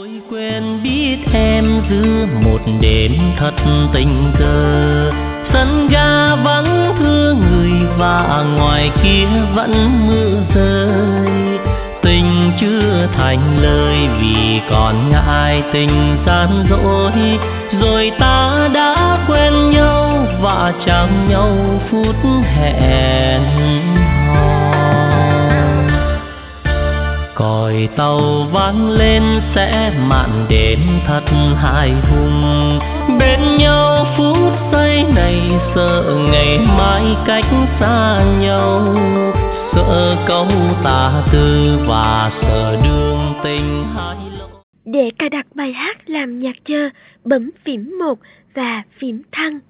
Quên biết em giữa một đêm thật tình cờ, sân ga vắng thưa người và ngoài kia vẫn mưa rơi. Tình chưa thành lời vì còn ngại tình gian dối, rồi ta đã quen nhau và chào nhau phút hẹn hò. Còi tàu vang lên sẽ mạn đêm thật hài hùng, bên nhau phút giây này sợ ngày mai cách xa nhau, sợ câu tà tư và sợ đường tình hai lối. Để cài đặt bài hát làm nhạc chờ, bấm phím 1 và phím thăng.